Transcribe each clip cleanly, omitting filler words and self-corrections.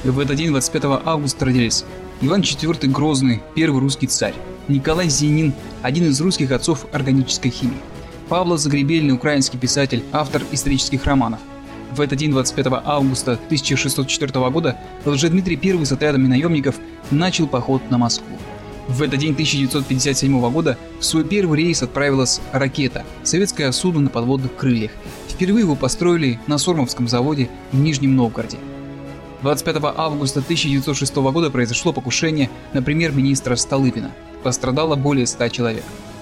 В этот день, 25 августа, родились Иван IV Грозный, первый русский царь, Николай Зенин, один из русских отцов органической химии, Павло Загребельный, украинский писатель, автор исторических романов. В этот день, 25 августа 1604 года, Лжедмитрий I с отрядами наемников начал поход на Москву. В этот день 1957 года в свой первый рейс отправилась ракета, советское судно на подводных крыльях. Впервые его построили на Сормовском заводе в Нижнем Новгороде. 25 августа 1906 года произошло покушение на премьер-министра Столыпина. Пострадало более 100 человек.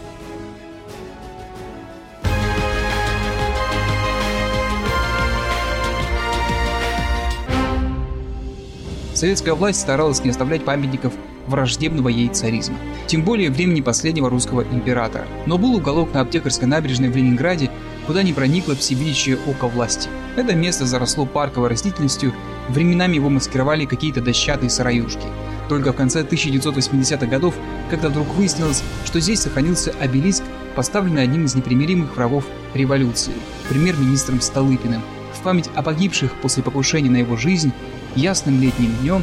Советская власть старалась не оставлять памятников враждебного ей царизма, тем более времени последнего русского императора. Но был уголок на Аптекарской набережной в Ленинграде, куда не проникло всевидящее око власти. Это место заросло парковой растительностью, временами его маскировали какие-то дощатые сыроюшки. Только в конце 1980-х годов, когда вдруг выяснилось, что здесь сохранился обелиск, поставленный одним из непримиримых врагов революции, премьер-министром Столыпиным, в память о погибших после покушения на его жизнь ясным летним днем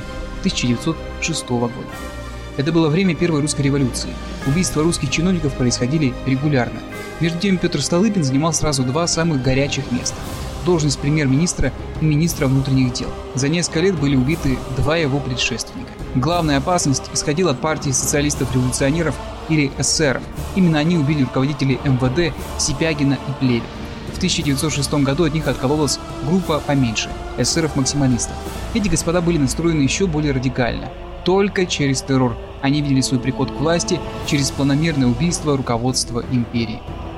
1906 года. Это было время Первой русской революции. Убийства русских чиновников происходили регулярно. Между тем Петр Столыпин занимал сразу два самых горячих места – должность премьер-министра и министра внутренних дел. За несколько лет были убиты два его предшественника. Главная опасность исходила от партии социалистов-революционеров или эсеров. Именно они убили руководителей МВД Сипягина и Плеве. В 1906 году от них откололась группа поменьше – эсеров-максималистов. Эти господа были настроены еще более радикально. Только через террор они видели свой приход к власти, через планомерное убийство руководства империи.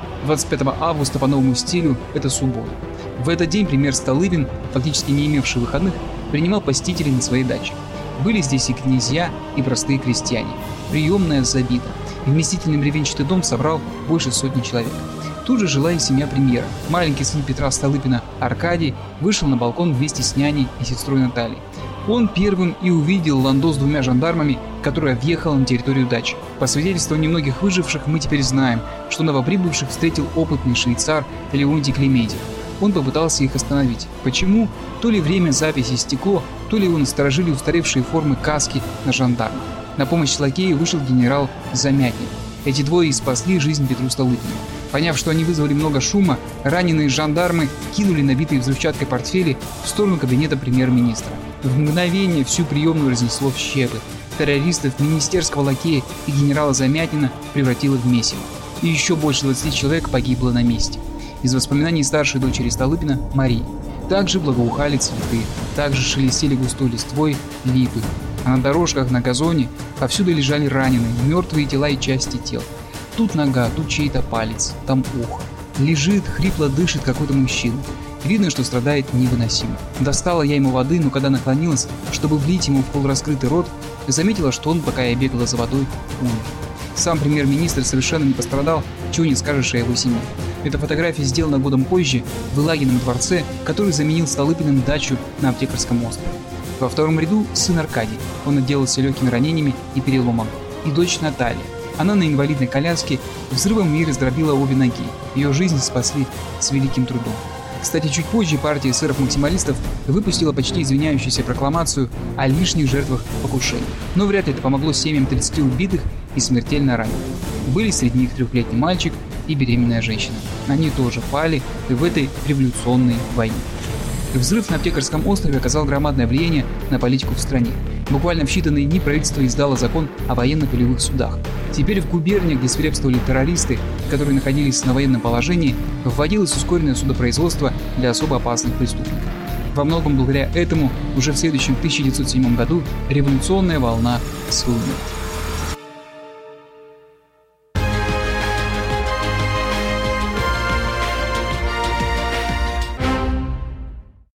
25 августа по новому стилю – это суббота. В этот день премьер Столыпин, фактически не имевший выходных, принимал посетителей на своей даче. Были здесь и князья, и простые крестьяне. Приемная забита. Вместительный бревенчатый дом собрал больше сотни человек. Тут же жила и семья премьера. Маленький сын Петра Столыпина, Аркадий, вышел на балкон вместе с няней и сестрой Натальей. Он первым и увидел ландо с двумя жандармами, которая въехала на территорию дачи. По свидетельству немногих выживших мы теперь знаем, что новоприбывших встретил опытный швейцар Леонтий Клементьев. Он попытался их остановить. Почему? То ли время записи стекло, то ли его насторожили устаревшие формы каски на жандармах. На помощь лакею вышел генерал Замятин. Эти двое и спасли жизнь Петру Столыпину. Поняв, что они вызвали много шума, раненые жандармы кинули набитые взрывчаткой портфели в сторону кабинета премьер-министра. В мгновение всю приемную разнесло в щепы. Террористов, министерского лакея и генерала Замятина превратило в месиво. И еще больше 20 человек погибло на месте. Из воспоминаний старшей дочери Столыпина Марии. Также благоухали цветы, также шелестели густой листвой липы. А на дорожках, на газоне повсюду лежали раненые, мертвые тела и части тел. Тут нога, тут чей-то палец, там ухо. Лежит, хрипло дышит какой-то мужчина. Видно, что страдает невыносимо. Достала я ему воды, но когда наклонилась, чтобы влить ему в полураскрытый рот, заметила, что он, пока я бегала за водой, умер. Сам премьер-министр совершенно не пострадал, чего не скажешь о его семье. Эта фотография сделана годом позже в Елагином дворце, который заменил Столыпиным дачу на Аптекарском острове. Во втором ряду сын Аркадий. Он отделался легкими ранениями и переломом. И дочь Наталья. Она на инвалидной коляске взрывом ей раздробила обе ноги. Ее жизнь спасли с великим трудом. Кстати, чуть позже партия эсеров-максималистов выпустила почти извиняющуюся прокламацию о лишних жертвах покушений. Но вряд ли это помогло семьям 30 убитых и смертельно раненых. Были среди них 3-летний мальчик и беременная женщина. Они тоже пали в этой революционной войне. Взрыв на Аптекарском острове оказал громадное влияние на политику в стране. Буквально в считанные дни правительство издало закон о военно-полевых судах. Теперь в губерниях, где свирепствовали террористы, которые находились на военном положении, вводилось ускоренное судопроизводство для особо опасных преступников. Во многом благодаря этому уже в следующем 1907 году революционная волна схлынула.